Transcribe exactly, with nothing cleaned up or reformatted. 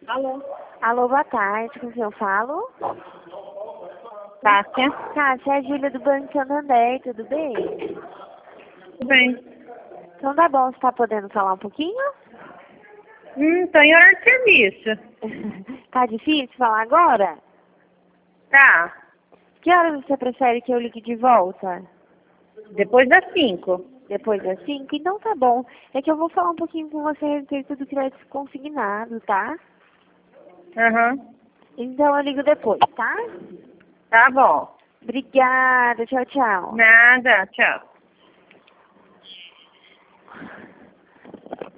Alô? Alô, boa tarde, com quem eu falo? Tássia? Tássia, é a Júlia do Banco Santander, tudo bem? Tudo bem. Então tá bom, você tá podendo falar um pouquinho? Hum, tô em hora de serviço. Tá difícil falar agora? Tá. Que horas você prefere que eu ligue de volta? Depois das cinco. Depois das cinco? Então tá bom. É que eu vou falar um pouquinho com você a respeito do crédito consignado, tá? Aham. Então eu ligo depois, tá? Tá bom. Obrigada, tchau, tchau. Nada. Tchau.